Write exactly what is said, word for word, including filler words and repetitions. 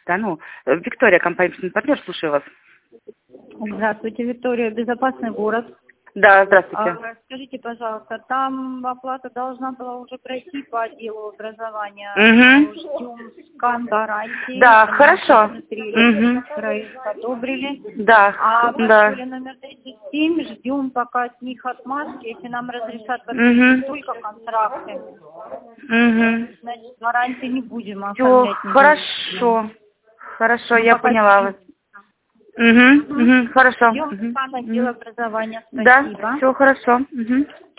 Да, ну, э, Виктория, компания «Партнер», слушаю вас. Здравствуйте, Виктория. Безопасный город. Да, здравствуйте. А, скажите, пожалуйста, там оплата должна была уже пройти по отделу образования. Угу. Ждем скан гарантии. Да, хорошо. Угу. Угу. Проект одобрили. Да, А в да. школе номер тридцать семь ждем пока от них отмазки, если нам разрешат Угу. подписывать только контракты. Угу. Значит, гарантии не будем Все, оформлять. хорошо. Хорошо, Ну, я пока поняла вас. Угу, Угу. угу, хорошо. Ждем Угу. скан отдела образования. Да, Спасибо. все хорошо. Угу.